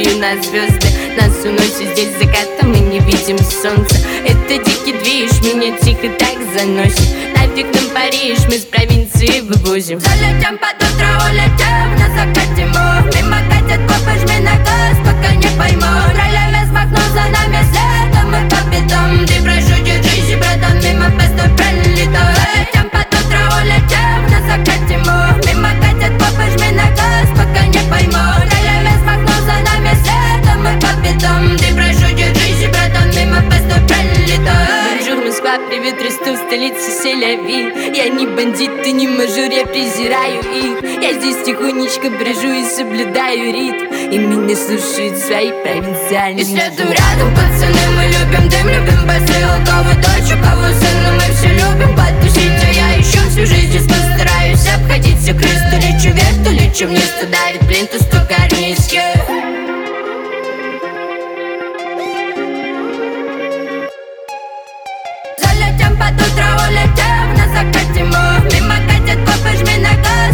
целью на звезды. Нас уносит здесь закатом, мы не видим солнца. Это дикий движ, меня тихо так заносит. Нафиг нам Париж, мы с провинции вывозим. Залетим под утро, улетим, на закате мы. Мимо катят копы, жми на газ, пока не пойму. Ролями смахнул за нами след, а мы по бедам. Ты прошу, держись, братан, мимо постой пролетал. Залетим под утро, улетим, на закате мы. Мимо катят копы, жми на газ, пока не пойму. Ролями смахнул за нами след, а мы по бедам. Ты прошу, держись, братан, мимо постой пролетал. Бонжур, Москва, привет, Ростов, столица Сель-Авив. Я не бандит, ты не мажор, я презираю их. Я здесь тихонечко брожу и соблюдаю ритм, и меня слушают свои провинциальные. И следуем рядом, пацаны, мы любим дым, любим басы. У кого дочь, у кого сына, мы все любим потусить. А я еще всю жизнь здесь постараюсь обходить все крыс. То лечу вверх, то лечу вниз, то давит плинтус, то карниз. Залетим под утро, улетим, на закате мы. Мимо катят копы, жми на газ,